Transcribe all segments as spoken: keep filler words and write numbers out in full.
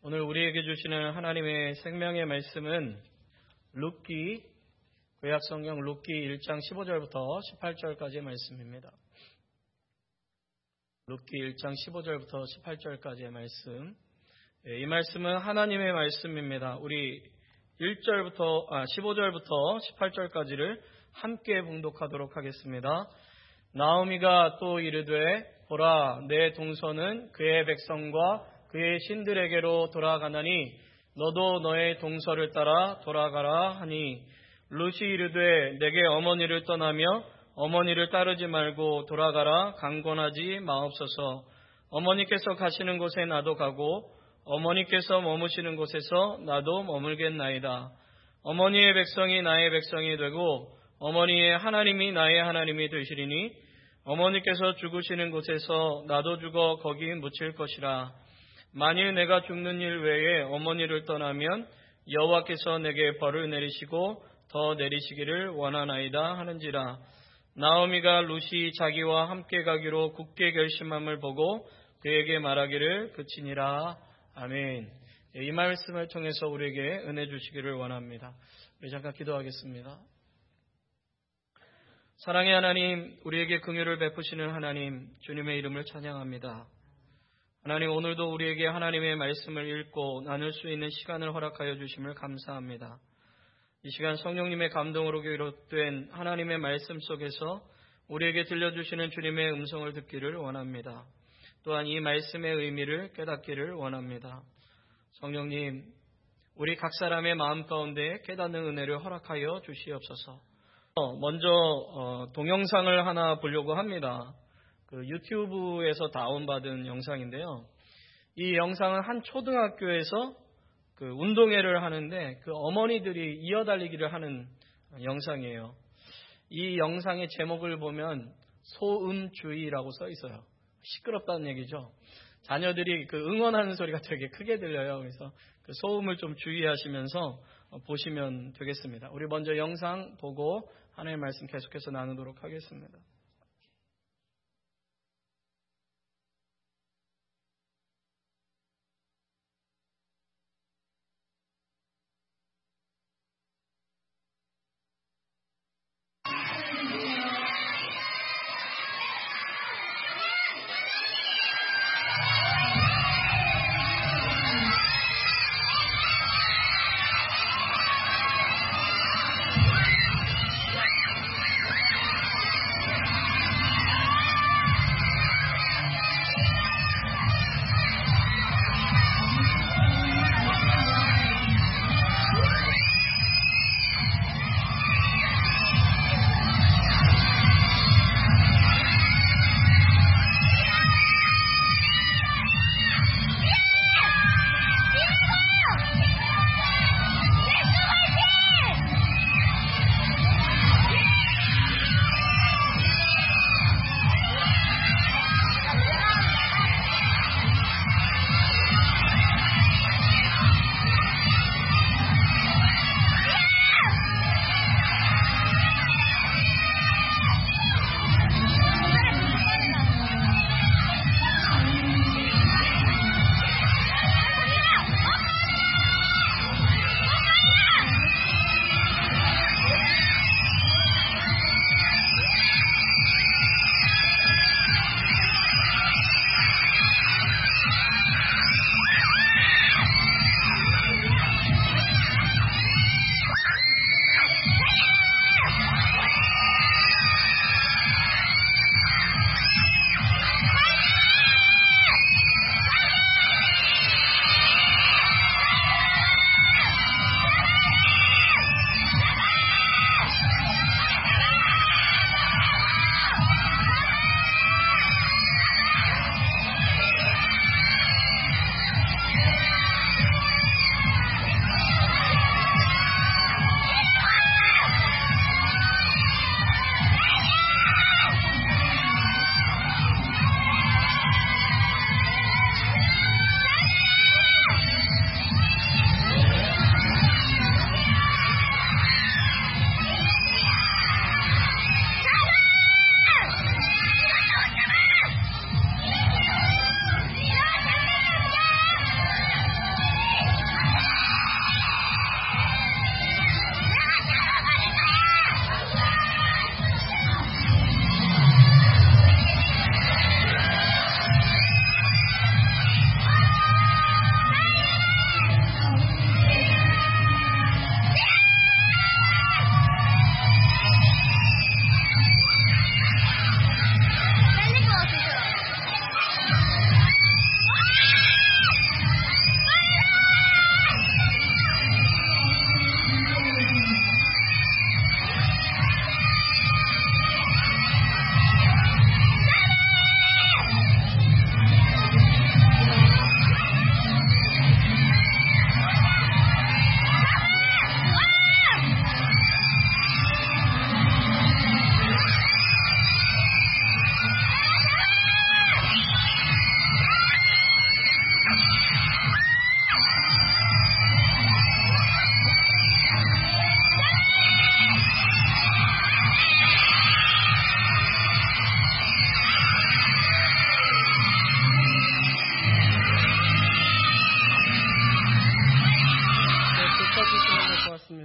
오늘 우리에게 주시는 하나님의 생명의 말씀은 룻기, 구약성경 룻기 일 장 십오 절부터 십팔 절까지의 말씀입니다. 룻기 일 장 십오 절부터 십팔 절까지의 말씀. 이 말씀은 하나님의 말씀입니다. 우리 일 절부터, 아, 십오 절부터 십팔 절까지를 함께 봉독하도록 하겠습니다. 나오미가 또 이르되 보라, 내 동서는 그의 백성과 그의 신들에게로 돌아가나니 너도 너의 동서를 따라 돌아가라 하니, 룻이 이르되 내게 어머니를 떠나며 어머니를 따르지 말고 돌아가라 강권하지 마옵소서. 어머니께서 가시는 곳에 나도 가고 어머니께서 머무시는 곳에서 나도 머물겠나이다. 어머니의 백성이 나의 백성이 되고 어머니의 하나님이 나의 하나님이 되시리니 어머니께서 죽으시는 곳에서 나도 죽어 거기 묻힐 것이라. 만일 내가 죽는 일 외에 어머니를 떠나면 여호와께서 내게 벌을 내리시고 더 내리시기를 원하나이다 하는지라. 나오미가 룻이 자기와 함께 가기로 굳게 결심함을 보고 그에게 말하기를 그치니라. 아멘. 이 말씀을 통해서 우리에게 은혜 주시기를 원합니다. 우리 잠깐 기도하겠습니다. 사랑의 하나님, 우리에게 긍휼을 베푸시는 하나님, 주님의 이름을 찬양합니다. 하나님, 오늘도 우리에게 하나님의 말씀을 읽고 나눌 수 있는 시간을 허락하여 주심을 감사합니다. 이 시간 성령님의 감동으로 비롯된 하나님의 말씀 속에서 우리에게 들려주시는 주님의 음성을 듣기를 원합니다. 또한 이 말씀의 의미를 깨닫기를 원합니다. 성령님, 우리 각 사람의 마음 가운데 깨닫는 은혜를 허락하여 주시옵소서. 먼저 동영상을 하나 보려고 합니다. 그 유튜브에서 다운받은 영상인데요. 이 영상은 한 초등학교에서 그 운동회를 하는데 그 어머니들이 이어달리기를 하는 영상이에요. 이 영상의 제목을 보면 소음주의라고 써 있어요. 시끄럽다는 얘기죠. 자녀들이 그 응원하는 소리가 되게 크게 들려요. 그래서 그 소음을 좀 주의하시면서 보시면 되겠습니다. 우리 먼저 영상 보고 하나님의 말씀 계속해서 나누도록 하겠습니다.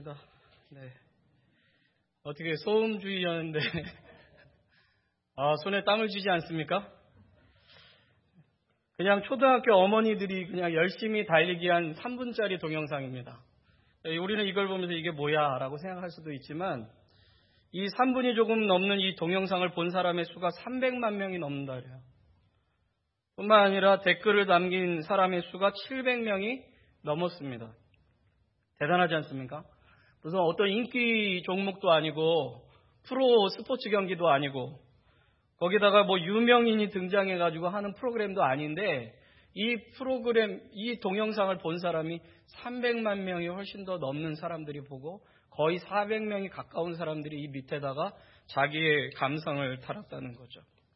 반갑습니다. 네. 어떻게 소음주의였는데 아, 손에 땀을 쥐지 않습니까? 그냥 초등학교 어머니들이 그냥 열심히 달리기 한 삼 분짜리 동영상입니다. 우리는 이걸 보면서 이게 뭐야 라고 생각할 수도 있지만 이 삼 분이 조금 넘는 이 동영상을 본 사람의 수가 삼백만 명이 넘는다 그래요. 뿐만 아니라 댓글을 남긴 사람의 수가 칠백 명이 넘었습니다. 대단하지 않습니까? 무슨 어떤 인기 종목도 아니고 프로 스포츠 경기도 아니고 거기다가 뭐 유명인이 등장해가지고 하는 프로그램도 아닌데 이 프로그램, 이 동영상을 본 사람이 삼백만 명이 훨씬 더 넘는 사람들이 보고 거의 사백 명이 가까운 사람들이 이 밑에다가 자기의 감상을 달았다는 거죠.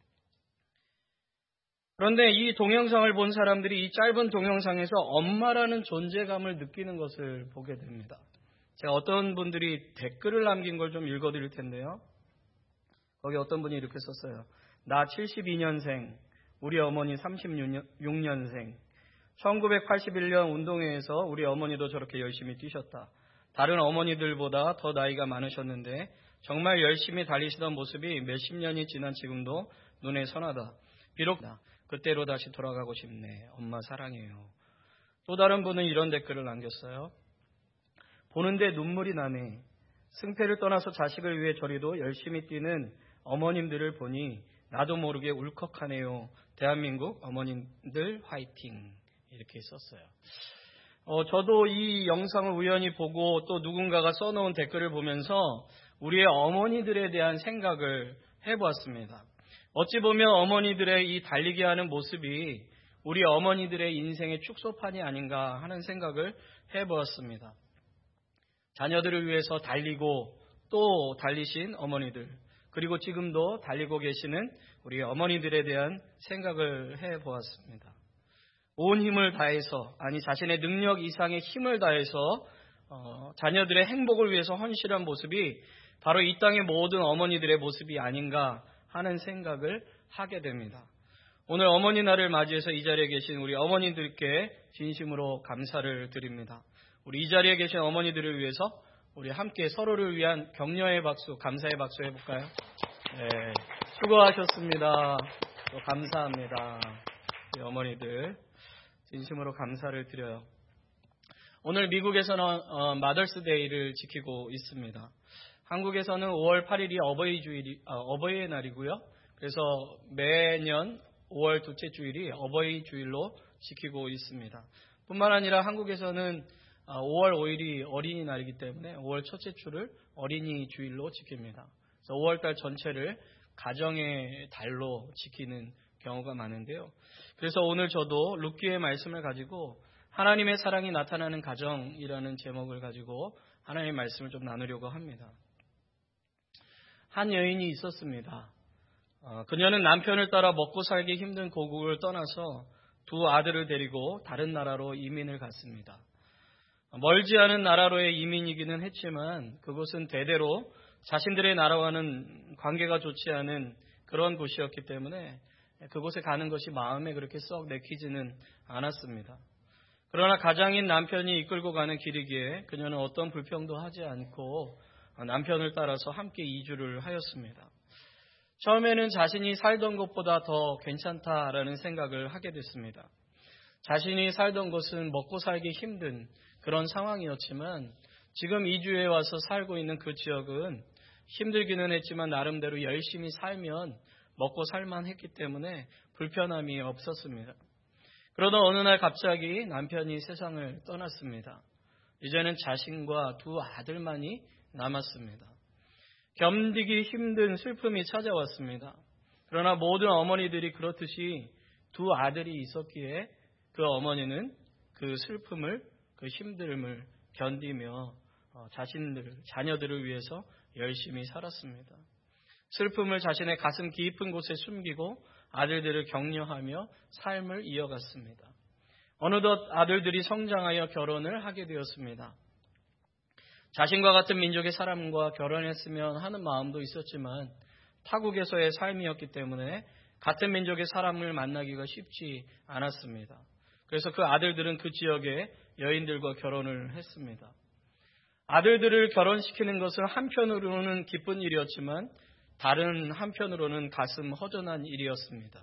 그런데 이 동영상을 본 사람들이 이 짧은 동영상에서 엄마라는 존재감을 느끼는 것을 보게 됩니다. 제가 어떤 분들이 댓글을 남긴 걸 좀 읽어드릴 텐데요. 거기 어떤 분이 이렇게 썼어요. 나 칠십이 년생, 우리 어머니 삼십육 년생, 천구백팔십일 년 운동회에서 우리 어머니도 저렇게 열심히 뛰셨다. 다른 어머니들보다 더 나이가 많으셨는데 정말 열심히 달리시던 모습이 몇십 년이 지난 지금도 눈에 선하다. 비록 그때로 다시 돌아가고 싶네. 엄마 사랑해요. 또 다른 분은 이런 댓글을 남겼어요. 보는데 눈물이 나네. 승패를 떠나서 자식을 위해 저리도 열심히 뛰는 어머님들을 보니 나도 모르게 울컥하네요. 대한민국 어머님들 화이팅. 이렇게 썼어요. 어, 저도 이 영상을 우연히 보고 또 누군가가 써놓은 댓글을 보면서 우리의 어머니들에 대한 생각을 해보았습니다. 어찌 보면 어머니들의 이 달리기 하는 모습이 우리 어머니들의 인생의 축소판이 아닌가 하는 생각을 해보았습니다. 자녀들을 위해서 달리고 또 달리신 어머니들, 그리고 지금도 달리고 계시는 우리 어머니들에 대한 생각을 해보았습니다. 온 힘을 다해서, 아니 자신의 능력 이상의 힘을 다해서 어, 자녀들의 행복을 위해서 헌신한 모습이 바로 이 땅의 모든 어머니들의 모습이 아닌가 하는 생각을 하게 됩니다. 오늘 어머니 날을 맞이해서 이 자리에 계신 우리 어머니들께 진심으로 감사를 드립니다. 우리 이 자리에 계신 어머니들을 위해서 우리 함께 서로를 위한 격려의 박수, 감사의 박수 해볼까요? 네, 수고하셨습니다. 또 감사합니다. 우리 어머니들 진심으로 감사를 드려요. 오늘 미국에서는 어, 마더스데이를 지키고 있습니다. 한국에서는 오월 팔일이 어버이 주일이 어, 어버이의 날이고요. 그래서 매년 오월 둘째 주일이 어버이 주일로 지키고 있습니다. 뿐만 아니라 한국에서는 오월 오일이 어린이날이기 때문에 오월 첫째 주를 어린이 주일로 지킵니다. 그래서 오월달 전체를 가정의 달로 지키는 경우가 많은데요. 그래서 오늘 저도 룻기의 말씀을 가지고 하나님의 사랑이 나타나는 가정이라는 제목을 가지고 하나님의 말씀을 좀 나누려고 합니다. 한 여인이 있었습니다. 어, 그녀는 남편을 따라 먹고 살기 힘든 고국을 떠나서 두 아들을 데리고 다른 나라로 이민을 갔습니다. 멀지 않은 나라로의 이민이기는 했지만 그곳은 대대로 자신들의 나라와는 관계가 좋지 않은 그런 곳이었기 때문에 그곳에 가는 것이 마음에 그렇게 썩 내키지는 않았습니다. 그러나 가장인 남편이 이끌고 가는 길이기에 그녀는 어떤 불평도 하지 않고 남편을 따라서 함께 이주를 하였습니다. 처음에는 자신이 살던 곳보다 더 괜찮다라는 생각을 하게 됐습니다. 자신이 살던 곳은 먹고 살기 힘든 그런 상황이었지만 지금 이주에 와서 살고 있는 그 지역은 힘들기는 했지만 나름대로 열심히 살면 먹고 살만했기 때문에 불편함이 없었습니다. 그러다 어느 날 갑자기 남편이 세상을 떠났습니다. 이제는 자신과 두 아들만이 남았습니다. 견디기 힘든 슬픔이 찾아왔습니다. 그러나 모든 어머니들이 그렇듯이 두 아들이 있었기에 그 어머니는 그 슬픔을, 그 힘듦을 견디며 자신들, 자녀들을 위해서 열심히 살았습니다. 슬픔을 자신의 가슴 깊은 곳에 숨기고 아들들을 격려하며 삶을 이어갔습니다. 어느덧 아들들이 성장하여 결혼을 하게 되었습니다. 자신과 같은 민족의 사람과 결혼했으면 하는 마음도 있었지만 타국에서의 삶이었기 때문에 같은 민족의 사람을 만나기가 쉽지 않았습니다. 그래서 그 아들들은 그 지역의 여인들과 결혼을 했습니다. 아들들을 결혼시키는 것은 한편으로는 기쁜 일이었지만 다른 한편으로는 가슴 허전한 일이었습니다.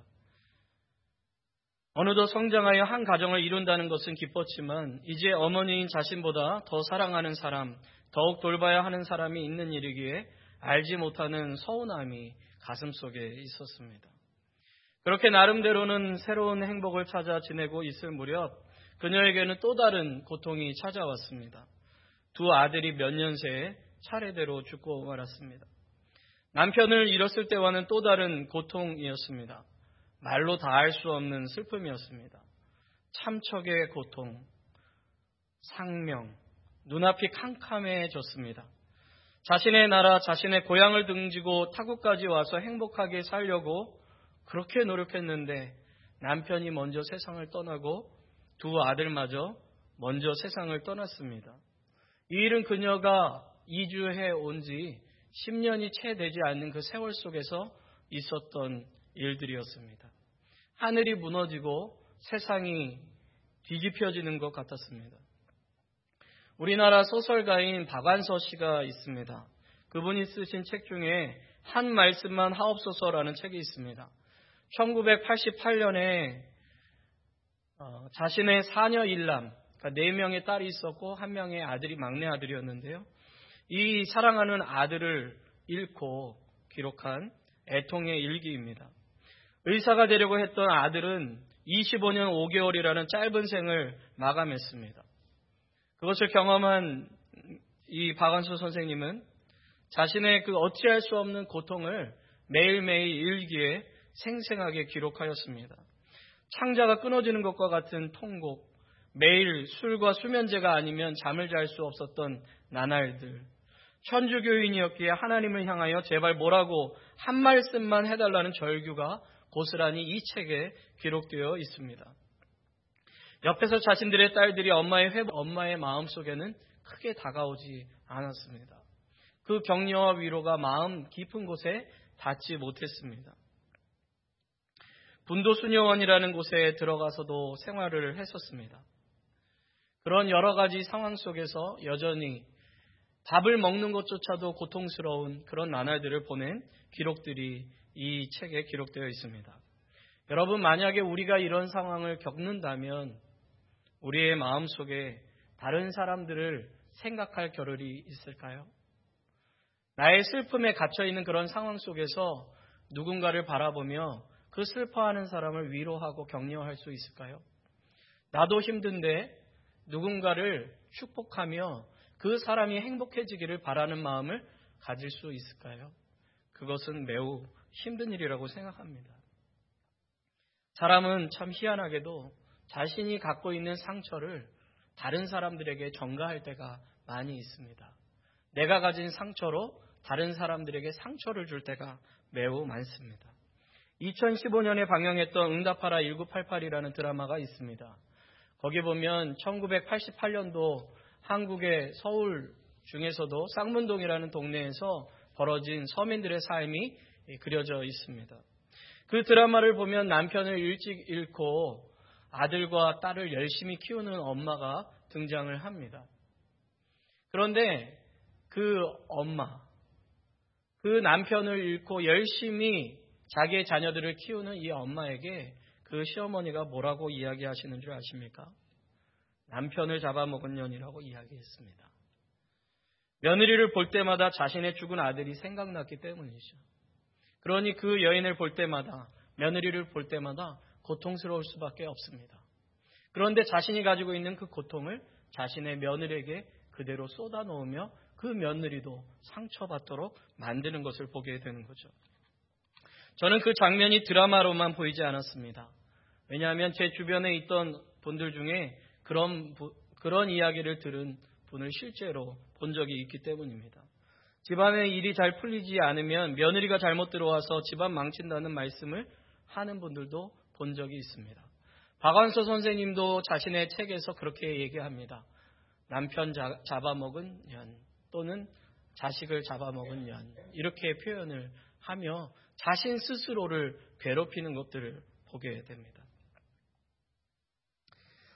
어느덧 성장하여 한 가정을 이룬다는 것은 기뻤지만 이제 어머니인 자신보다 더 사랑하는 사람, 더욱 돌봐야 하는 사람이 있는 일이기에 알지 못하는 서운함이 가슴속에 있었습니다. 그렇게 나름대로는 새로운 행복을 찾아 지내고 있을 무렵 그녀에게는 또 다른 고통이 찾아왔습니다. 두 아들이 몇 년 새에 차례대로 죽고 말았습니다. 남편을 잃었을 때와는 또 다른 고통이었습니다. 말로 다할 수 없는 슬픔이었습니다. 참척의 고통, 상명, 눈앞이 캄캄해졌습니다. 자신의 나라, 자신의 고향을 등지고 타국까지 와서 행복하게 살려고 그렇게 노력했는데 남편이 먼저 세상을 떠나고 두 아들마저 먼저 세상을 떠났습니다. 이 일은 그녀가 이주해 온 지 십 년이 채 되지 않는 그 세월 속에서 있었던 일들이었습니다. 하늘이 무너지고 세상이 뒤집혀지는 것 같았습니다. 우리나라 소설가인 박완서 씨가 있습니다. 그분이 쓰신 책 중에 한 말씀만 하옵소서라는 책이 있습니다. 천구백팔십팔 년에 어, 자신의 사녀 일남, 그러니까 네 명의 딸이 있었고 한 명의 아들이 막내 아들이었는데요. 이 사랑하는 아들을 잃고 기록한 애통의 일기입니다. 의사가 되려고 했던 아들은 이십오 년 오 개월이라는 짧은 생을 마감했습니다. 그것을 경험한 이 박완서 선생님은 자신의 그 어찌할 수 없는 고통을 매일매일 일기에 생생하게 기록하였습니다. 창자가 끊어지는 것과 같은 통곡, 매일 술과 수면제가 아니면 잠을 잘 수 없었던 나날들, 천주교인이었기에 하나님을 향하여 제발 뭐라고 한 말씀만 해달라는 절규가 고스란히 이 책에 기록되어 있습니다. 옆에서 자신들의 딸들이 엄마의 회복, 엄마의 마음속에는 크게 다가오지 않았습니다. 그 격려와 위로가 마음 깊은 곳에 닿지 못했습니다. 분도수녀원이라는 곳에 들어가서도 생활을 했었습니다. 그런 여러 가지 상황 속에서 여전히 밥을 먹는 것조차도 고통스러운 그런 나날들을 보낸 기록들이 이 책에 기록되어 있습니다. 여러분, 만약에 우리가 이런 상황을 겪는다면 우리의 마음속에 다른 사람들을 생각할 겨를이 있을까요? 나의 슬픔에 갇혀있는 그런 상황 속에서 누군가를 바라보며 그 슬퍼하는 사람을 위로하고 격려할 수 있을까요? 나도 힘든데 누군가를 축복하며 그 사람이 행복해지기를 바라는 마음을 가질 수 있을까요? 그것은 매우 힘든 일이라고 생각합니다. 사람은 참 희한하게도 자신이 갖고 있는 상처를 다른 사람들에게 전가할 때가 많이 있습니다. 내가 가진 상처로 다른 사람들에게 상처를 줄 때가 매우 많습니다. 이천십오 년에 방영했던 응답하라 천구백팔십팔이라는 드라마가 있습니다. 거기 보면 천구백팔십팔 년도 한국의 서울 중에서도 쌍문동이라는 동네에서 벌어진 서민들의 삶이 그려져 있습니다. 그 드라마를 보면 남편을 일찍 잃고 아들과 딸을 열심히 키우는 엄마가 등장을 합니다. 그런데 그 엄마, 그 남편을 잃고 열심히 자기의 자녀들을 키우는 이 엄마에게 그 시어머니가 뭐라고 이야기하시는 줄 아십니까? 남편을 잡아먹은 년이라고 이야기했습니다. 며느리를 볼 때마다 자신의 죽은 아들이 생각났기 때문이죠. 그러니 그 여인을 볼 때마다, 며느리를 볼 때마다 고통스러울 수밖에 없습니다. 그런데 자신이 가지고 있는 그 고통을 자신의 며느리에게 그대로 쏟아놓으며 그 며느리도 상처받도록 만드는 것을 보게 되는 거죠. 저는 그 장면이 드라마로만 보이지 않았습니다. 왜냐하면 제 주변에 있던 분들 중에 그런, 그런 이야기를 들은 분을 실제로 본 적이 있기 때문입니다. 집안의 일이 잘 풀리지 않으면 며느리가 잘못 들어와서 집안 망친다는 말씀을 하는 분들도 본 적이 있습니다. 박완서 선생님도 자신의 책에서 그렇게 얘기합니다. 남편 자, 잡아먹은 년 또는 자식을 잡아먹은 년, 이렇게 표현을 하며 자신 스스로를 괴롭히는 것들을 보게 됩니다.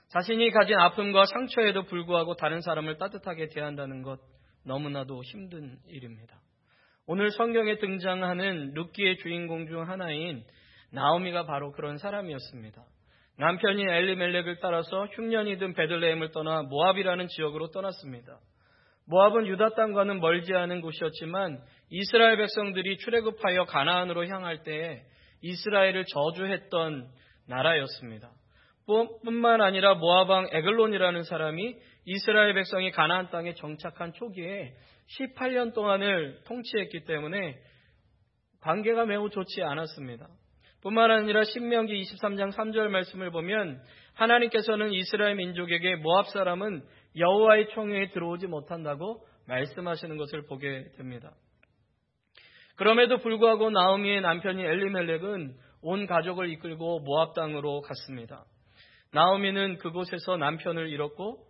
자신이 가진 아픔과 상처에도 불구하고 다른 사람을 따뜻하게 대한다는 것 너무나도 힘든 일입니다. 오늘 성경에 등장하는 룻기의 주인공 중 하나인 나오미가 바로 그런 사람이었습니다. 남편이 엘리멜렉을 따라서 흉년이 든 베들레헴을 떠나 모압이라는 지역으로 떠났습니다. 모압은 유다 땅과는 멀지 않은 곳이었지만 이스라엘 백성들이 출애굽하여 가나안으로 향할 때에 이스라엘을 저주했던 나라였습니다. 뿐만 아니라 모압 왕 에글론이라는 사람이 이스라엘 백성이 가나안 땅에 정착한 초기에 십팔 년 동안을 통치했기 때문에 관계가 매우 좋지 않았습니다. 뿐만 아니라 신명기 이십삼 장 삼 절 말씀을 보면 하나님께서는 이스라엘 민족에게 모압 사람은 여호와의 총회에 들어오지 못한다고 말씀하시는 것을 보게 됩니다. 그럼에도 불구하고 나오미의 남편이 엘리멜렉은 온 가족을 이끌고 모압 땅으로 갔습니다. 나오미는 그곳에서 남편을 잃었고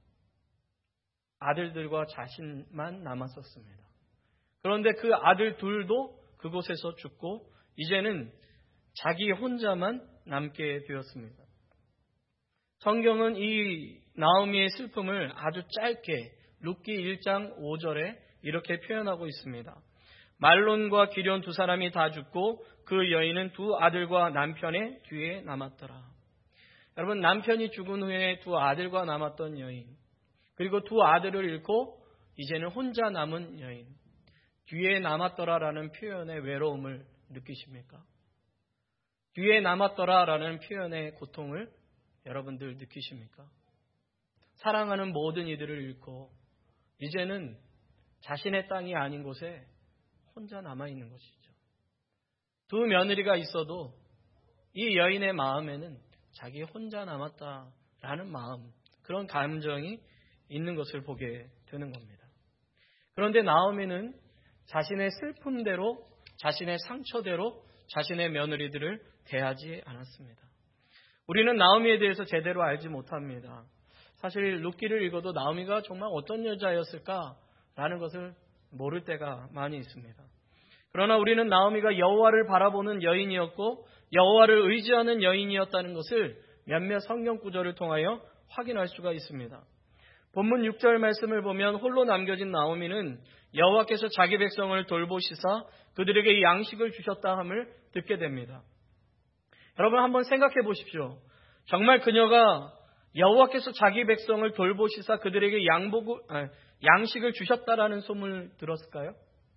아들들과 자신만 남았었습니다. 그런데 그 아들 둘도 그곳에서 죽고 이제는 자기 혼자만 남게 되었습니다. 성경은 이 나오미의 슬픔을 아주 짧게 룻기 일 장 오 절에 이렇게 표현하고 있습니다. 말론과 기럨 두 사람이 다 죽고 그 여인은 두 아들과 남편의 뒤에 남았더라. 여러분, 남편이 죽은 후에 두 아들과 남았던 여인, 그리고 두 아들을 잃고 이제는 혼자 남은 여인, 뒤에 남았더라라는 표현의 외로움을 느끼십니까? 뒤에 남았더라라는 표현의 고통을 여러분들 느끼십니까? 사랑하는 모든 이들을 잃고 이제는 자신의 땅이 아닌 곳에 혼자 남아있는 것이죠. 두 며느리가 있어도 이 여인의 마음에는 자기 혼자 남았다라는 마음, 그런 감정이 있는 것을 보게 되는 겁니다. 그런데 나오미는 자신의 슬픔대로, 자신의 상처대로 자신의 며느리들을 대하지 않았습니다. 우리는 나오미에 대해서 제대로 알지 못합니다. 사실 룻기를 읽어도 나오미가 정말 어떤 여자였을까라는 것을 모를 때가 많이 있습니다. 그러나 우리는 나오미가 여호와를 바라보는 여인이었고 여호와를 의지하는 여인이었다는 것을 몇몇 성경 구절을 통하여 확인할 수가 있습니다. 본문 육 절 말씀을 보면 홀로 남겨진 나오미는 여호와께서 자기 백성을 돌보시사 그들에게 양식을 주셨다 함을 듣게 됩니다. 여러분 한번 생각해 보십시오. 정말 그녀가 여호와께서 자기 백성을 돌보시사 그들에게 양복을, 아니, 양식을 주셨다라는 소문을 들었을까요?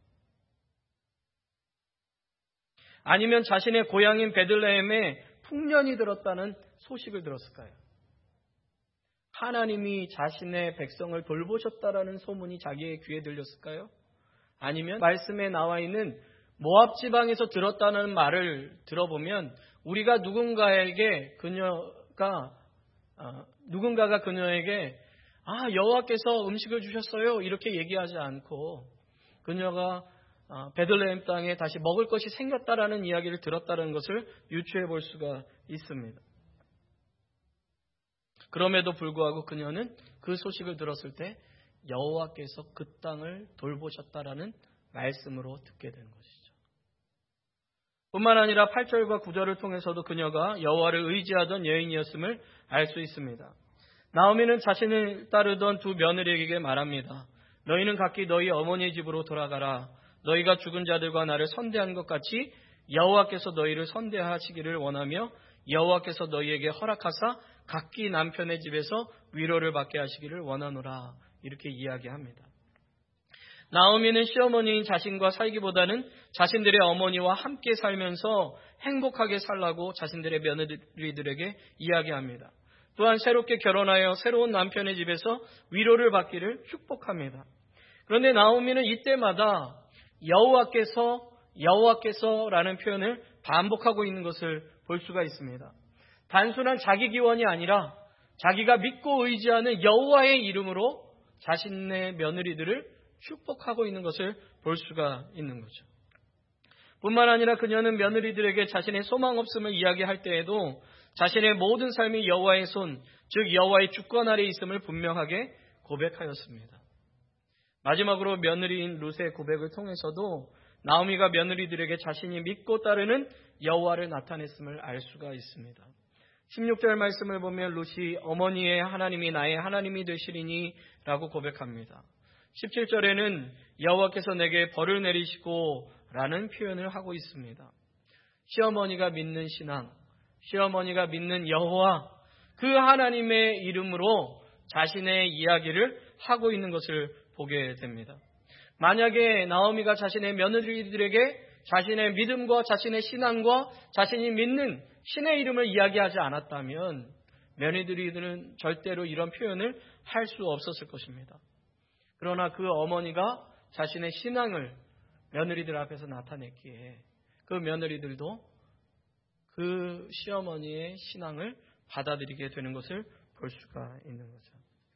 아니면 자신의 고향인 베들레헴에 풍년이 들었다는 소식을 들었을까요? 하나님이 자신의 백성을 돌보셨다라는 소문이 자기의 귀에 들렸을까요? 아니면 말씀에 나와 있는 모압 지방에서 들었다는 말을 들어보면 우리가 누군가에게 그녀가 어, 누군가가 그녀에게 아 여호와께서 음식을 주셨어요 이렇게 얘기하지 않고 그녀가 어, 베들레헴 땅에 다시 먹을 것이 생겼다라는 이야기를 들었다는 것을 유추해 볼 수가 있습니다. 그럼에도 불구하고 그녀는 그 소식을 들었을 때 여호와께서 그 땅을 돌보셨다라는 말씀으로 듣게 된 것이죠. 뿐만 아니라 팔 절과 구 절을 통해서도 그녀가 여호와를 의지하던 여인이었음을 알 수 있습니다. 나오미는 자신을 따르던 두 며느리에게 말합니다. 너희는 각기 너희 어머니의 집으로 돌아가라. 너희가 죽은 자들과 나를 선대한 것 같이 여호와께서 너희를 선대하시기를 원하며 여호와께서 너희에게 허락하사 각기 남편의 집에서 위로를 받게 하시기를 원하노라. 이렇게 이야기합니다. 나오미는 시어머니인 자신과 살기보다는 자신들의 어머니와 함께 살면서 행복하게 살라고 자신들의 며느리들에게 이야기합니다. 또한 새롭게 결혼하여 새로운 남편의 집에서 위로를 받기를 축복합니다. 그런데 나오미는 이때마다 여호와께서 여호와께서라는 표현을 반복하고 있는 것을 볼 수가 있습니다. 단순한 자기 기원이 아니라 자기가 믿고 의지하는 여호와의 이름으로 자신의 며느리들을 축복하고 있는 것을 볼 수가 있는 거죠. 뿐만 아니라 그녀는 며느리들에게 자신의 소망 없음을 이야기할 때에도 자신의 모든 삶이 여호와의 손, 즉 여호와의 주권 아래에 있음을 분명하게 고백하였습니다. 마지막으로 며느리인 룻의 고백을 통해서도 나오미가 며느리들에게 자신이 믿고 따르는 여호와를 나타냈음을 알 수가 있습니다. 십육 절 말씀을 보면 룻이 어머니의 하나님이 나의 하나님이 되시리니 라고 고백합니다. 십칠 절에는 여호와께서 내게 벌을 내리시고 라는 표현을 하고 있습니다. 시어머니가 믿는 신앙, 시어머니가 믿는 여호와, 그 하나님의 이름으로 자신의 이야기를 하고 있는 것을 보게 됩니다. 만약에 나오미가 자신의 며느리들에게 자신의 믿음과 자신의 신앙과 자신이 믿는 신의 이름을 이야기하지 않았다면 며느리들은 절대로 이런 표현을 할 수 없었을 것입니다. 그러나 그 어머니가 자신의 신앙을 며느리들 앞에서 나타냈기에 그 며느리들도 그 시어머니의 신앙을 받아들이게 되는 것을 볼 수가 있는 거죠.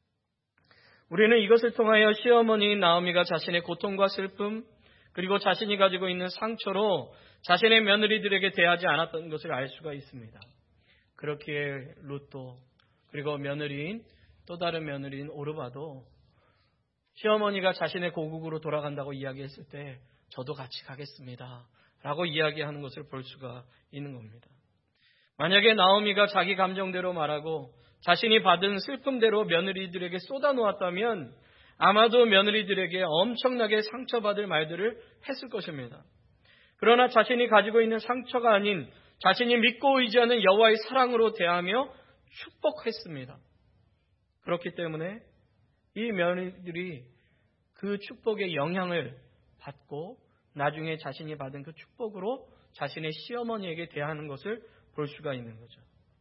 우리는 이것을 통하여 시어머니인 나오미가 자신의 고통과 슬픔 그리고 자신이 가지고 있는 상처로 자신의 며느리들에게 대하지 않았던 것을 알 수가 있습니다. 그렇기에 룻도 그리고 며느리인 또 다른 며느리인 오르바도 시어머니가 자신의 고국으로 돌아간다고 이야기했을 때 저도 같이 가겠습니다 라고 이야기하는 것을 볼 수가 있는 겁니다. 만약에 나오미가 자기 감정대로 말하고 자신이 받은 슬픔대로 며느리들에게 쏟아놓았다면 아마도 며느리들에게 엄청나게 상처받을 말들을 했을 것입니다. 그러나 자신이 가지고 있는 상처가 아닌 자신이 믿고 의지하는 여호와의 사랑으로 대하며 축복했습니다. 그렇기 때문에 이 며느리들이 그 축복의 영향을 받고 나중에 자신이 받은 그 축복으로 자신의 시어머니에게 대하는 것을 볼 수가 있는 거죠.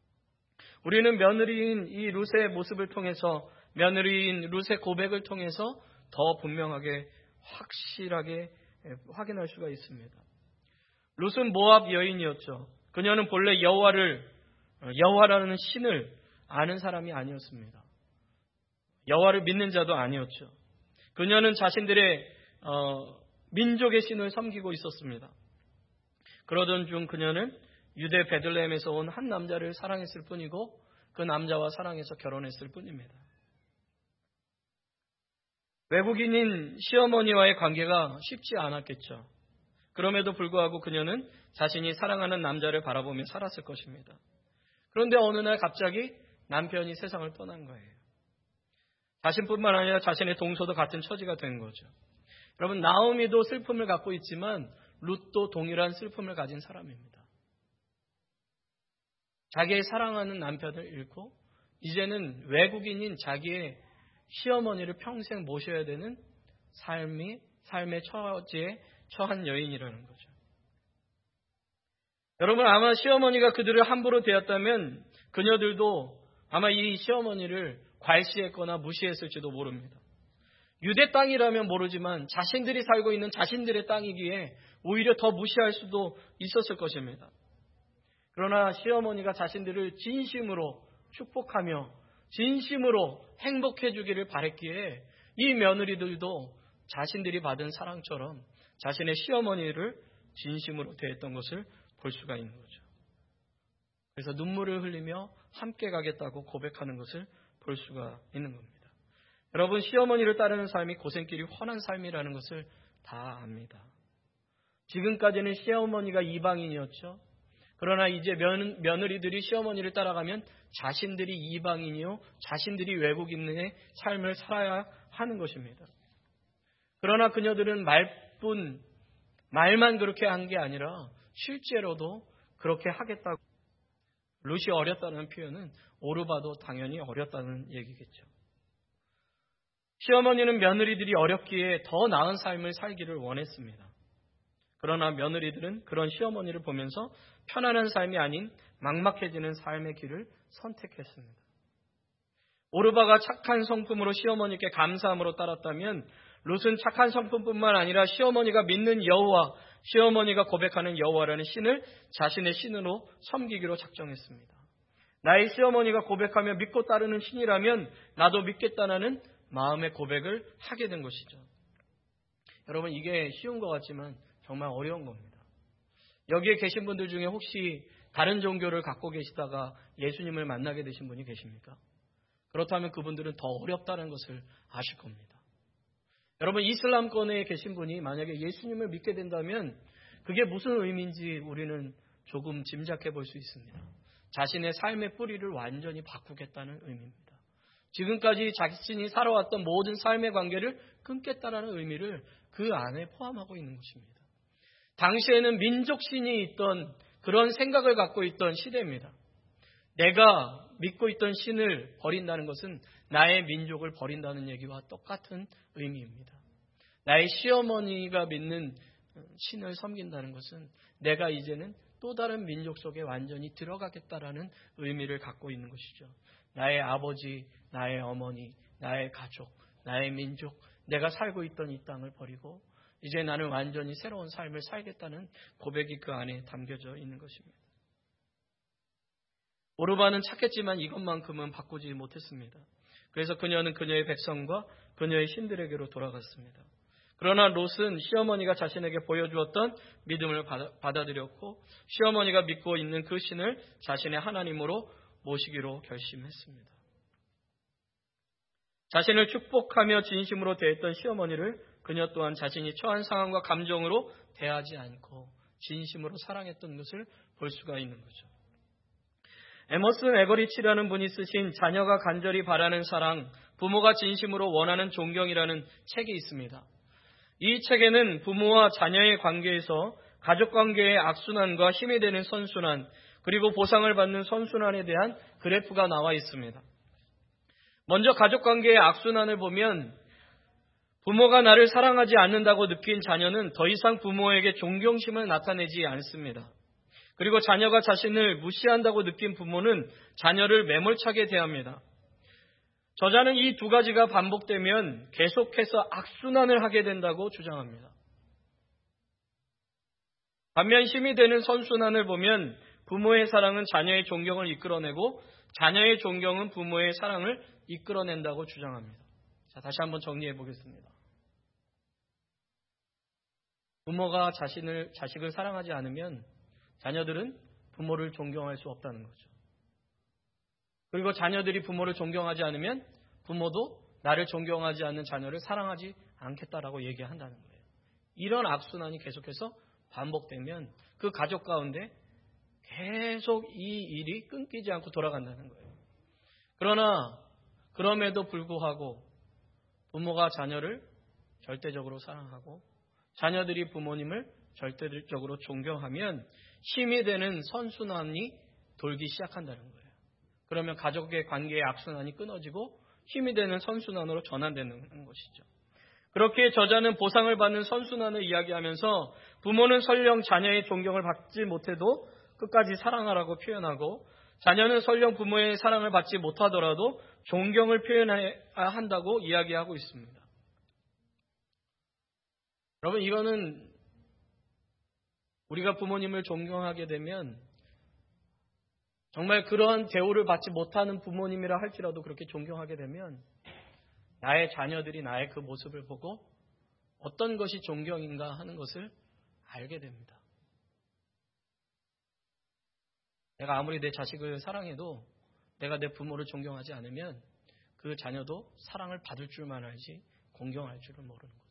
우리는 며느리인 이 룻의 모습을 통해서 며느리인 룻의 고백을 통해서 더 분명하게 확실하게 확인할 수가 있습니다. 룻은 모압 여인이었죠. 그녀는 본래 여호와를 여호와라는 신을 아는 사람이 아니었습니다. 여호와를 믿는 자도 아니었죠. 그녀는 자신들의 어, 민족의 신을 섬기고 있었습니다. 그러던 중 그녀는 유대 베들레헴에서 온 한 남자를 사랑했을 뿐이고 그 남자와 사랑해서 결혼했을 뿐입니다. 외국인인 시어머니와의 관계가 쉽지 않았겠죠. 그럼에도 불구하고 그녀는 자신이 사랑하는 남자를 바라보며 살았을 것입니다. 그런데 어느 날 갑자기 남편이 세상을 떠난 거예요. 자신뿐만 아니라 자신의 동서도 같은 처지가 된 거죠. 여러분, 나오미도 슬픔을 갖고 있지만 룻도 동일한 슬픔을 가진 사람입니다. 자기의 사랑하는 남편을 잃고 이제는 외국인인 자기의 시어머니를 평생 모셔야 되는 삶이 삶의 처지에 처한 여인이라는 거죠. 여러분, 아마 시어머니가 그들을 함부로 대했다면 그녀들도 아마 이 시어머니를 괄시했거나 무시했을지도 모릅니다. 유대 땅이라면 모르지만 자신들이 살고 있는 자신들의 땅이기에 오히려 더 무시할 수도 있었을 것입니다. 그러나 시어머니가 자신들을 진심으로 축복하며 진심으로 행복해 주기를 바랬기에 이 며느리들도 자신들이 받은 사랑처럼 자신의 시어머니를 진심으로 대했던 것을 볼 수가 있는 거죠. 그래서 눈물을 흘리며 함께 가겠다고 고백하는 것을 볼 수가 있는 겁니다. 여러분, 시어머니를 따르는 삶이 고생길이 훤한 삶이라는 것을 다 압니다. 지금까지는 시어머니가 이방인이었죠. 그러나 이제 며느, 며느리들이 시어머니를 따라가면 자신들이 이방인이요 자신들이 외국인의 삶을 살아야 하는 것입니다. 그러나 그녀들은 말뿐 말만 그렇게 한 게 아니라 실제로도 그렇게 하겠다고. 룻이 어렸다는 표현은 오르바도 당연히 어렸다는 얘기겠죠. 시어머니는 며느리들이 어렵기에 더 나은 삶을 살기를 원했습니다. 그러나 며느리들은 그런 시어머니를 보면서 편안한 삶이 아닌 막막해지는 삶의 길을 선택했습니다. 오르바가 착한 성품으로 시어머니께 감사함으로 따랐다면 룻은 착한 성품뿐만 아니라 시어머니가 믿는 여호와, 시어머니가 고백하는 여호와라는 신을 자신의 신으로 섬기기로 작정했습니다. 나의 시어머니가 고백하며 믿고 따르는 신이라면 나도 믿겠다는 마음의 고백을 하게 된 것이죠. 여러분, 이게 쉬운 것 같지만 정말 어려운 겁니다. 여기에 계신 분들 중에 혹시 다른 종교를 갖고 계시다가 예수님을 만나게 되신 분이 계십니까? 그렇다면 그분들은 더 어렵다는 것을 아실 겁니다. 여러분, 이슬람권에 계신 분이 만약에 예수님을 믿게 된다면 그게 무슨 의미인지 우리는 조금 짐작해 볼 수 있습니다. 자신의 삶의 뿌리를 완전히 바꾸겠다는 의미입니다. 지금까지 자신이 살아왔던 모든 삶의 관계를 끊겠다는 의미를 그 안에 포함하고 있는 것입니다. 당시에는 민족신이 있던 그런 생각을 갖고 있던 시대입니다. 내가 믿고 있던 신을 버린다는 것은 나의 민족을 버린다는 얘기와 똑같은 의미입니다. 나의 시어머니가 믿는 신을 섬긴다는 것은 내가 이제는 또 다른 민족 속에 완전히 들어가겠다라는 의미를 갖고 있는 것이죠. 나의 아버지, 나의 어머니, 나의 가족, 나의 민족, 내가 살고 있던 이 땅을 버리고 이제 나는 완전히 새로운 삶을 살겠다는 고백이 그 안에 담겨져 있는 것입니다. 오르바는 착했지만 이것만큼은 바꾸지 못했습니다. 그래서 그녀는 그녀의 백성과 그녀의 신들에게로 돌아갔습니다. 그러나 롯은 시어머니가 자신에게 보여주었던 믿음을 받아들였고 시어머니가 믿고 있는 그 신을 자신의 하나님으로 모시기로 결심했습니다. 자신을 축복하며 진심으로 대했던 시어머니를 그녀 또한 자신이 처한 상황과 감정으로 대하지 않고 진심으로 사랑했던 것을 볼 수가 있는 거죠. 에머슨 에거리치라는 분이 쓰신 자녀가 간절히 바라는 사랑, 부모가 진심으로 원하는 존경이라는 책이 있습니다. 이 책에는 부모와 자녀의 관계에서 가족관계의 악순환과 힘이 되는 선순환, 그리고 보상을 받는 선순환에 대한 그래프가 나와 있습니다. 먼저 가족관계의 악순환을 보면 부모가 나를 사랑하지 않는다고 느낀 자녀는 더 이상 부모에게 존경심을 나타내지 않습니다. 그리고 자녀가 자신을 무시한다고 느낀 부모는 자녀를 매몰차게 대합니다. 저자는 이 두 가지가 반복되면 계속해서 악순환을 하게 된다고 주장합니다. 반면 힘이 되는 선순환을 보면 부모의 사랑은 자녀의 존경을 이끌어내고 자녀의 존경은 부모의 사랑을 이끌어낸다고 주장합니다. 자, 다시 한번 정리해 보겠습니다. 부모가 자신을, 자식을 사랑하지 않으면 자녀들은 부모를 존경할 수 없다는 거죠. 그리고 자녀들이 부모를 존경하지 않으면 부모도 나를 존경하지 않는 자녀를 사랑하지 않겠다라고 얘기한다는 거예요. 이런 악순환이 계속해서 반복되면 그 가족 가운데 계속 이 일이 끊기지 않고 돌아간다는 거예요. 그러나 그럼에도 불구하고 부모가 자녀를 절대적으로 사랑하고 자녀들이 부모님을 절대적으로 존경하면 힘이 되는 선순환이 돌기 시작한다는 거예요. 그러면 가족의 관계의 악순환이 끊어지고 힘이 되는 선순환으로 전환되는 것이죠. 그렇게 저자는 보상을 받는 선순환을 이야기하면서 부모는 설령 자녀의 존경을 받지 못해도 끝까지 사랑하라고 표현하고 자녀는 설령 부모의 사랑을 받지 못하더라도 존경을 표현해야 한다고 이야기하고 있습니다. 여러분, 이거는 우리가 부모님을 존경하게 되면 정말 그러한 대우를 받지 못하는 부모님이라 할지라도 그렇게 존경하게 되면 나의 자녀들이 나의 그 모습을 보고 어떤 것이 존경인가 하는 것을 알게 됩니다. 내가 아무리 내 자식을 사랑해도 내가 내 부모를 존경하지 않으면 그 자녀도 사랑을 받을 줄만 알지 공경할 줄은 모르는 거죠.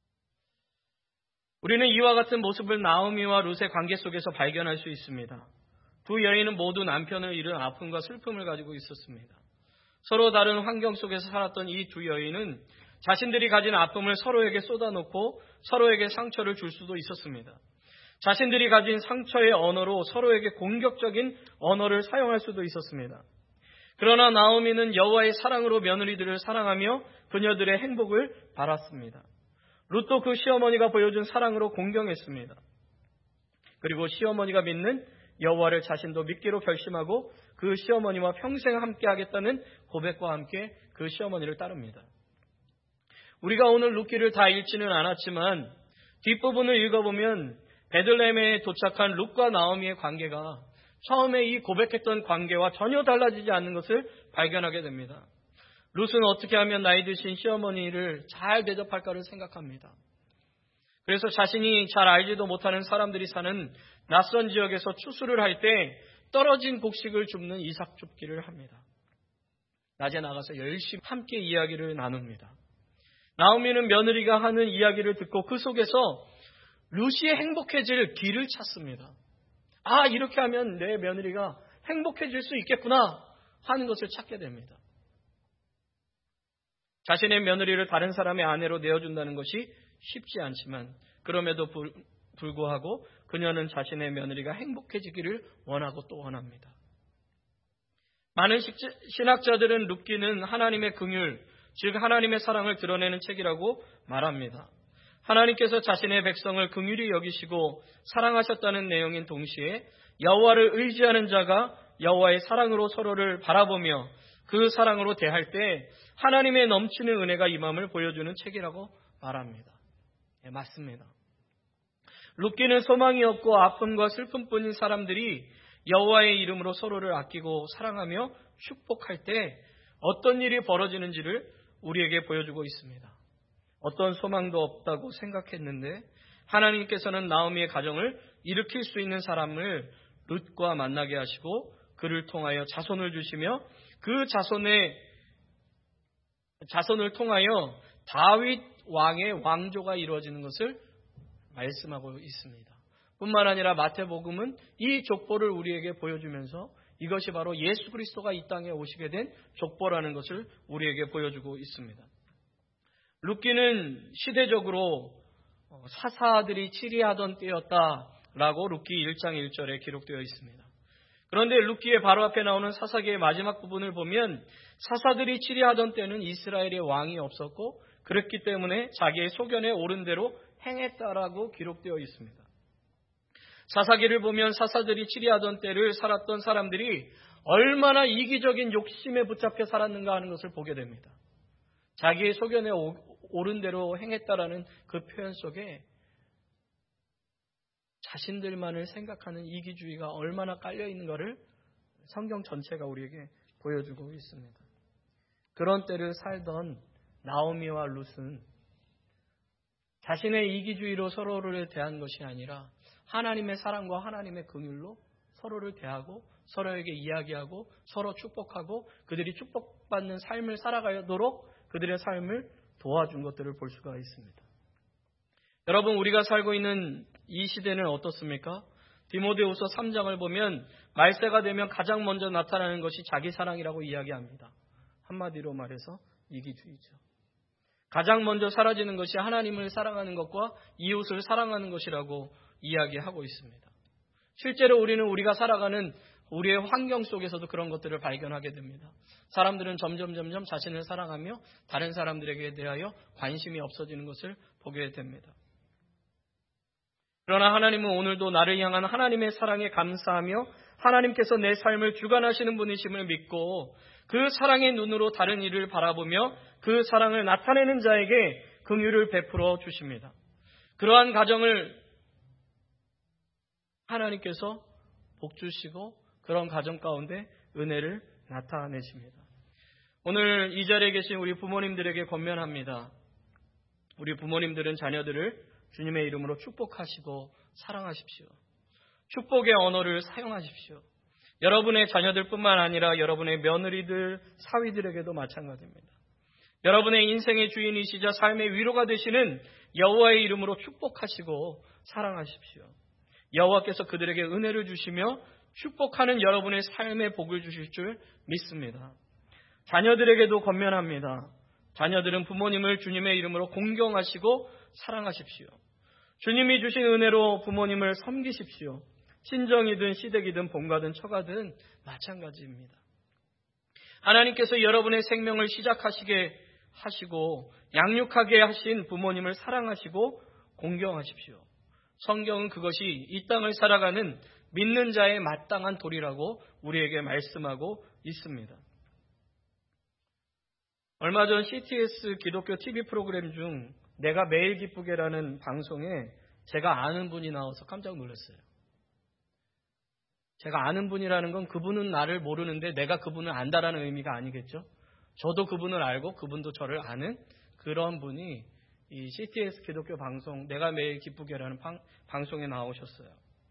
우리는 이와 같은 모습을 나오미와 룻의 관계 속에서 발견할 수 있습니다. 두 여인은 모두 남편을 잃은 아픔과 슬픔을 가지고 있었습니다. 서로 다른 환경 속에서 살았던 이 두 여인은 자신들이 가진 아픔을 서로에게 쏟아놓고 서로에게 상처를 줄 수도 있었습니다. 자신들이 가진 상처의 언어로 서로에게 공격적인 언어를 사용할 수도 있었습니다. 그러나 나오미는 여호와의 사랑으로 며느리들을 사랑하며 그녀들의 행복을 바랐습니다. 룻도 그 시어머니가 보여준 사랑으로 공경했습니다. 그리고 시어머니가 믿는 여호와를 자신도 믿기로 결심하고 그 시어머니와 평생 함께 하겠다는 고백과 함께 그 시어머니를 따릅니다. 우리가 오늘 룻기를 다 읽지는 않았지만 뒷부분을 읽어보면 베들레헴에 도착한 룻과 나오미의 관계가 처음에 이 고백했던 관계와 전혀 달라지지 않는 것을 발견하게 됩니다. 룻은 어떻게 하면 나이 드신 시어머니를 잘 대접할까를 생각합니다. 그래서 자신이 잘 알지도 못하는 사람들이 사는 낯선 지역에서 추수를 할 때 떨어진 곡식을 줍는 이삭 줍기를 합니다. 낮에 나가서 열심히 함께 이야기를 나눕니다. 나오미는 며느리가 하는 이야기를 듣고 그 속에서 룻이 행복해질 길을 찾습니다. 아, 이렇게 하면 내 며느리가 행복해질 수 있겠구나 하는 것을 찾게 됩니다. 자신의 며느리를 다른 사람의 아내로 내어준다는 것이 쉽지 않지만 그럼에도 불, 불구하고 그녀는 자신의 며느리가 행복해지기를 원하고 또 원합니다. 많은 신학자들은 룻기는 하나님의 긍휼, 즉 하나님의 사랑을 드러내는 책이라고 말합니다. 하나님께서 자신의 백성을 긍휼히 여기시고 사랑하셨다는 내용인 동시에 여호와를 의지하는 자가 여호와의 사랑으로 서로를 바라보며 그 사랑으로 대할 때 하나님의 넘치는 은혜가 임함을 보여주는 책이라고 말합니다. 네, 맞습니다. 룻기는 소망이 없고 아픔과 슬픔뿐인 사람들이 여호와의 이름으로 서로를 아끼고 사랑하며 축복할 때 어떤 일이 벌어지는지를 우리에게 보여주고 있습니다. 어떤 소망도 없다고 생각했는데 하나님께서는 나오미의 가정을 일으킬 수 있는 사람을 룻과 만나게 하시고 그를 통하여 자손을 주시며 그 자손의 자손을 통하여 다윗 왕의 왕조가 이루어지는 것을 말씀하고 있습니다. 뿐만 아니라 마태복음은 이 족보를 우리에게 보여주면서 이것이 바로 예수 그리스도가 이 땅에 오시게 된 족보라는 것을 우리에게 보여주고 있습니다. 룻기는 시대적으로 사사들이 치리하던 때였다라고 룻기 일 장 일 절에 기록되어 있습니다. 그런데 룻기의 바로 앞에 나오는 사사기의 마지막 부분을 보면 사사들이 치리하던 때는 이스라엘의 왕이 없었고 그렇기 때문에 자기의 소견에 옳은 대로 행했다라고 기록되어 있습니다. 사사기를 보면 사사들이 치리하던 때를 살았던 사람들이 얼마나 이기적인 욕심에 붙잡혀 살았는가 하는 것을 보게 됩니다. 자기의 소견에 옳은 대로 행했다라는 그 표현 속에 자신들만을 생각하는 이기주의가 얼마나 깔려 있는가를 성경 전체가 우리에게 보여주고 있습니다. 그런 때를 살던 나오미와 룻은 자신의 이기주의로 서로를 대한 것이 아니라 하나님의 사랑과 하나님의 긍휼로 서로를 대하고 서로에게 이야기하고 서로 축복하고 그들이 축복받는 삶을 살아가도록 그들의 삶을 도와준 것들을 볼 수가 있습니다. 여러분, 우리가 살고 있는 이 시대는 어떻습니까? 디모데후서 삼 장을 보면 말세가 되면 가장 먼저 나타나는 것이 자기 사랑이라고 이야기합니다. 한마디로 말해서 이기주의죠. 가장 먼저 사라지는 것이 하나님을 사랑하는 것과 이웃을 사랑하는 것이라고 이야기하고 있습니다. 실제로 우리는 우리가 살아가는 우리의 환경 속에서도 그런 것들을 발견하게 됩니다. 사람들은 점점 점점 자신을 사랑하며 다른 사람들에게 대하여 관심이 없어지는 것을 보게 됩니다. 그러나 하나님은 오늘도 나를 향한 하나님의 사랑에 감사하며 하나님께서 내 삶을 주관하시는 분이심을 믿고 그 사랑의 눈으로 다른 이를 바라보며 그 사랑을 나타내는 자에게 긍휼을 베풀어 주십니다. 그러한 가정을 하나님께서 복주시고 그런 가정 가운데 은혜를 나타내십니다. 오늘 이 자리에 계신 우리 부모님들에게 권면합니다. 우리 부모님들은 자녀들을 주님의 이름으로 축복하시고 사랑하십시오. 축복의 언어를 사용하십시오. 여러분의 자녀들뿐만 아니라 여러분의 며느리들, 사위들에게도 마찬가지입니다. 여러분의 인생의 주인이시자 삶의 위로가 되시는 여호와의 이름으로 축복하시고 사랑하십시오. 여호와께서 그들에게 은혜를 주시며 축복하는 여러분의 삶에 복을 주실 줄 믿습니다. 자녀들에게도 권면합니다. 자녀들은 부모님을 주님의 이름으로 공경하시고 사랑하십시오. 주님이 주신 은혜로 부모님을 섬기십시오. 친정이든 시댁이든 본가든 처가든 마찬가지입니다. 하나님께서 여러분의 생명을 시작하시게 하시고 양육하게 하신 부모님을 사랑하시고 공경하십시오. 성경은 그것이 이 땅을 살아가는 믿는 자의 마땅한 도리라고 우리에게 말씀하고 있습니다. 얼마 전 씨티에스 기독교 티비 프로그램 중 내가 매일 기쁘게라는 방송에 제가 아는 분이 나와서 깜짝 놀랐어요. 제가 아는 분이라는 건 그분은 나를 모르는데 내가 그분을 안다라는 의미가 아니겠죠. 저도 그분을 알고 그분도 저를 아는 그런 분이 이 씨티에스 기독교 방송 내가 매일 기쁘게라는 방, 방송에 나오셨어요.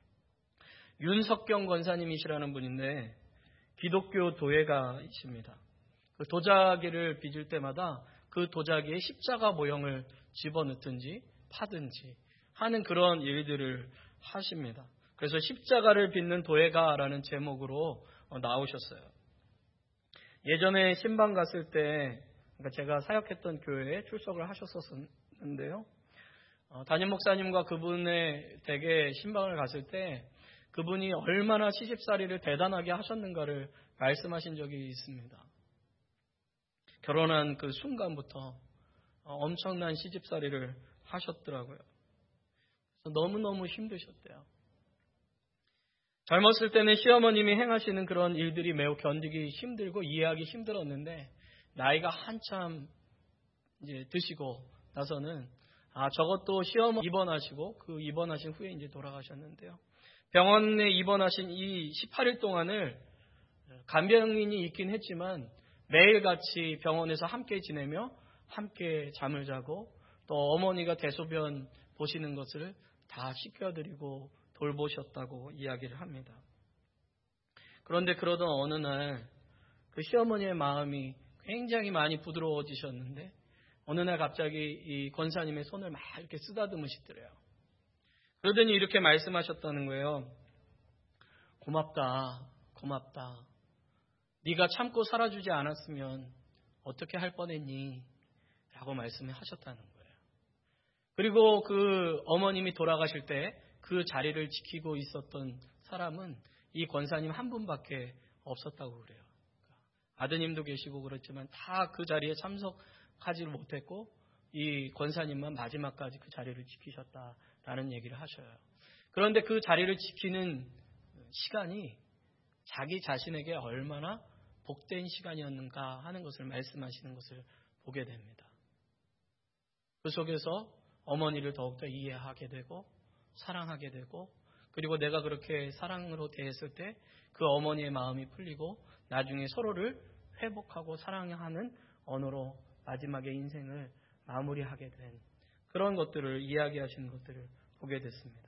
윤석경 권사님이시라는 분인데 기독교 도예가이십니다. 그 도자기를 빚을 때마다 그 도자기에 십자가 모형을 집어넣든지 파든지 하는 그런 일들을 하십니다. 그래서 십자가를 빚는 도예가라는 제목으로 나오셨어요. 예전에 신방 갔을 때 그러니까 제가 사역했던 교회에 출석을 하셨었는데요. 어, 담임 목사님과 그분의 댁에 신방을 갔을 때 그분이 얼마나 시집살이를 대단하게 하셨는가를 말씀하신 적이 있습니다. 결혼한 그 순간부터 엄청난 시집살이를 하셨더라고요. 너무너무 힘드셨대요. 젊었을 때는 시어머님이 행하시는 그런 일들이 매우 견디기 힘들고 이해하기 힘들었는데 나이가 한참 이제 드시고 나서는 아 저것도 시어머니 입원하시고 그 입원하신 후에 이제 돌아가셨는데요. 병원에 입원하신 이 십팔 일 동안을 간병인이 있긴 했지만 매일같이 병원에서 함께 지내며 함께 잠을 자고 또 어머니가 대소변 보시는 것을 다 씻겨드리고 돌보셨다고 이야기를 합니다. 그런데 그러던 어느 날 그 시어머니의 마음이 굉장히 많이 부드러워지셨는데 어느 날 갑자기 이 권사님의 손을 막 이렇게 쓰다듬으시더래요. 그러더니 이렇게 말씀하셨다는 거예요. 고맙다, 고맙다. 네가 참고 살아주지 않았으면 어떻게 할 뻔했니? 라고 말씀하셨다는 거예요. 그리고 그 어머님이 돌아가실 때 그 자리를 지키고 있었던 사람은 이 권사님 한 분밖에 없었다고 그래요. 아드님도 계시고 그렇지만 다 그 자리에 참석하지 못했고 이 권사님만 마지막까지 그 자리를 지키셨다라는 얘기를 하셔요. 그런데 그 자리를 지키는 시간이 자기 자신에게 얼마나 복된 시간이었는가 하는 것을 말씀하시는 것을 보게 됩니다. 그 속에서 어머니를 더욱더 이해하게 되고 사랑하게 되고 그리고 내가 그렇게 사랑으로 대했을 때 그 어머니의 마음이 풀리고 나중에 서로를 회복하고 사랑하는 언어로 마지막에 인생을 마무리하게 된 그런 것들을 이야기하시는 것들을 보게 됐습니다.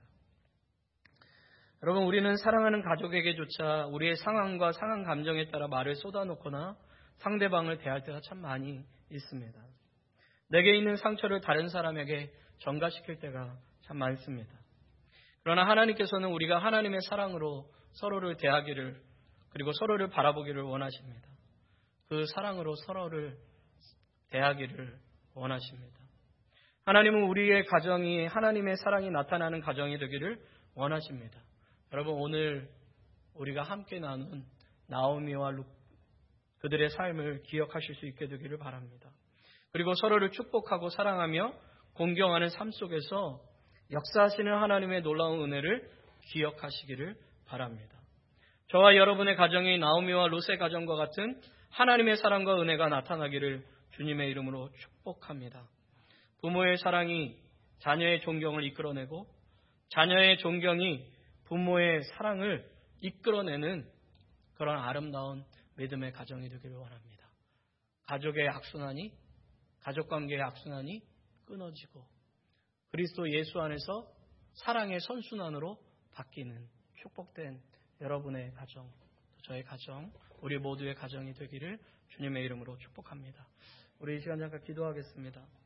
여러분 우리는 사랑하는 가족에게조차 우리의 상황과 상한 감정에 따라 말을 쏟아놓거나 상대방을 대할 때가 참 많이 있습니다. 내게 있는 상처를 다른 사람에게 전가시킬 때가 참 많습니다. 그러나 하나님께서는 우리가 하나님의 사랑으로 서로를 대하기를 그리고 서로를 바라보기를 원하십니다. 그 사랑으로 서로를 대하기를 원하십니다. 하나님은 우리의 가정이 하나님의 사랑이 나타나는 가정이 되기를 원하십니다. 여러분 오늘 우리가 함께 나눈 나오미와 룩 그들의 삶을 기억하실 수 있게 되기를 바랍니다. 그리고 서로를 축복하고 사랑하며 공경하는 삶 속에서 역사하시는 하나님의 놀라운 은혜를 기억하시기를 바랍니다. 저와 여러분의 가정이 나오미와 롯의 가정과 같은 하나님의 사랑과 은혜가 나타나기를 주님의 이름으로 축복합니다. 부모의 사랑이 자녀의 존경을 이끌어내고 자녀의 존경이 부모의 사랑을 이끌어내는 그런 아름다운 믿음의 가정이 되기를 원합니다. 가족의 악순환이 가족관계의 악순환이 끊어지고 그리스도 예수 안에서 사랑의 선순환으로 바뀌는 축복된 여러분의 가정, 저의 가정, 우리 모두의 가정이 되기를 주님의 이름으로 축복합니다. 우리 이 시간 잠깐 기도하겠습니다.